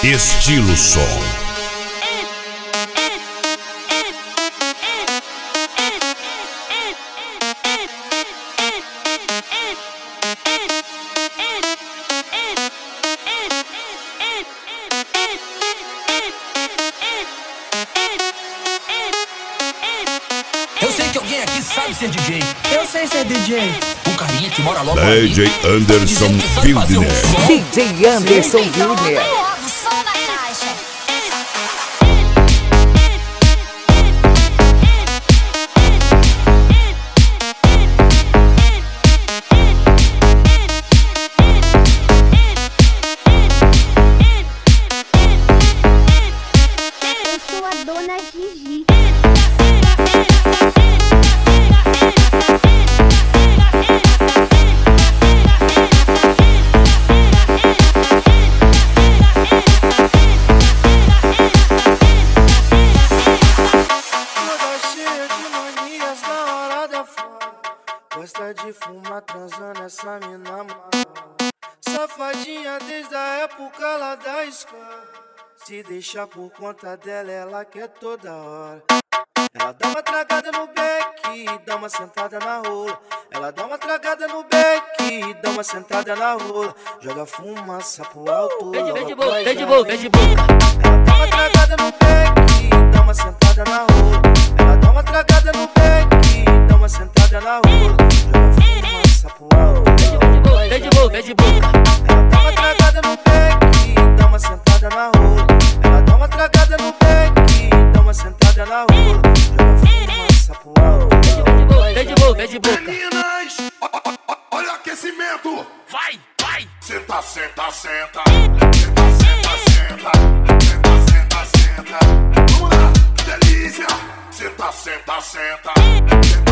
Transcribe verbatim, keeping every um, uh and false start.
Estilo som. Eu sei que alguém aqui sabe ser D J. Eu sei ser D J. O carinha que mora logo D J ali, Anderson Wildner. D J Anderson Wildner. Som na caixa. Eu sou a dona Gigi. Gosta de fumar, transando essa mina mala. Safadinha desde a época lá da escola. Se deixar por conta dela, ela quer toda hora. Ela dá uma tragada no beck, dá uma sentada na rola. Ela dá uma tragada no beck, dá uma sentada na rola. Joga fumaça pro alto. Vem de, vem de boca, vem de boca, vem de boca. Ela dá uma tragada no beck, dá uma sentada na rola. Ela dá uma tragada no beck, dá uma sentada na rola. Joga fumaça pro alto. Vem de boca, vem de boca. Ela dá uma tragada no beck, dá uma sentada na rola. Ela dá uma tragada no beck, dá uma sentada na rola. Joga fumaça pro alto. Vem de boca, vem de boca. Meninas, ó, ó, ó, olha o aquecimento. Vai, vai. Senta, senta, senta. Senta, senta, senta. Senta, senta, senta. Vamos lá, que delícia. Senta, senta, senta. Senta,